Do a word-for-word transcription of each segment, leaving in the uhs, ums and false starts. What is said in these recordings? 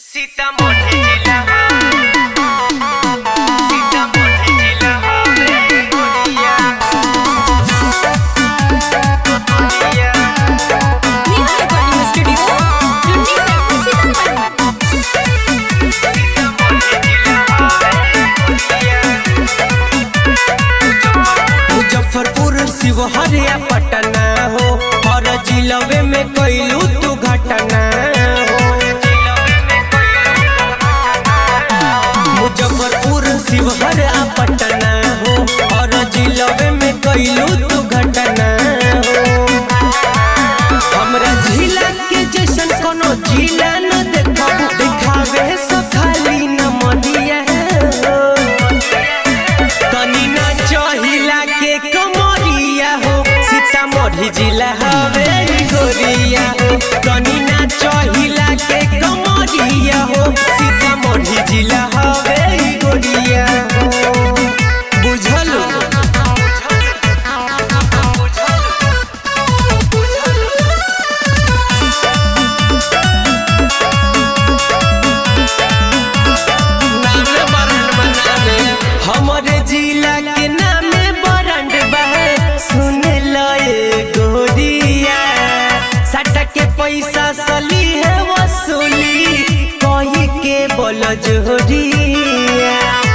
सीतामढ़ी जिला सीतामढ़ी जिला रे गोरिया गोरिया नेहा रिकॉर्डिंग स्टूडियो चुन्नी सेक्टर सीतामढ़ी। सीतामढ़ी जिला रे गोरिया मुजफ्फरपुर शिवहर या पटना हो और जिलबे में कैलू तू घटना हो। मुजफ्फरपुर शिवहर आ पटना हो और जिलबे में कैलू तू घटना हो। हमरा जिला के जैसन कोनो जिला न देखबू दिखावे सो खाली न मनिया हो। तनी ना चहिला के कमरिया हो सीतामढ़ी जिला हवे गोरिया हो। तनी ना चहिला के कमरिया हो सीतामढ़ी जिला हवे गोरिया हो। बुझलो नामे बरंड बनावे हमरे जिला के नामे बरंड बहे। सुन लो ये गोरिया सटा के पैसा सली है वसूली कही के बोल जोरिया।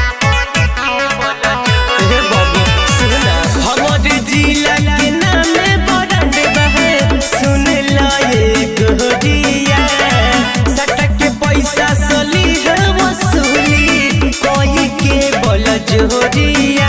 हे बाबू सुना हमरे जिला के नामे बरंड बहे। सुन लो ये गोरिया सटा के पैसा सली है वसूली कोई के बोल जोरिया।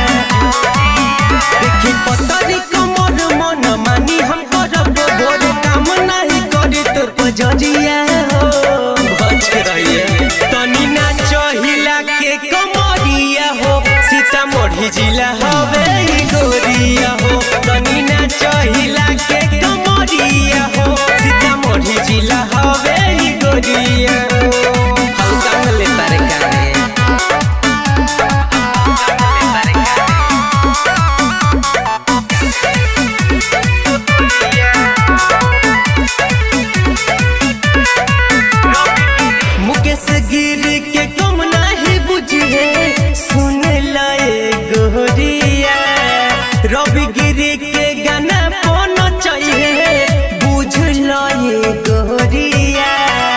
देखी पतरी कमर मन मानी हम करब बोर काम नहीं करी तोर पजरिया हो। बच के रहिए तनी ना चहिला के कमरिया हो सीतामढ़ी जिला हवे गोरिया हो। तनी ना चहिला के कमरिया हो सीतामढ़ी जिला हवे गोरिया हो। हल्का में लेता रे काहे मुकेश गिर के कम नहीं बुझे। सुन लाए गोरिया रवि गिर के गाना पन चाहिए बुझ लाए गोरिया।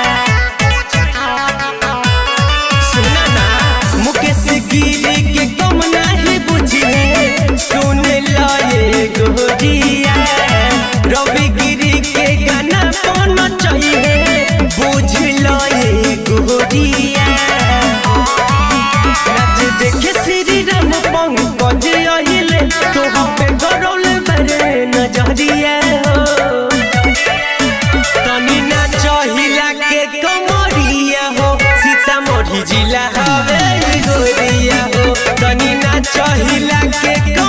सुना ना मुकेश गिर के कम नहीं बुझे। सुन लाए गोरिया रवि गिर के गाना पन चाहिए बुझ लाए गोरिया। नाच देखे श्री राम पंकज आइले तो हम पे गरौल बरे नजरिया हो। तनी ना चहिला के कमरिया हो सीतामढ़ी जिला हवे गोरिया हो। तनी ना चहिला के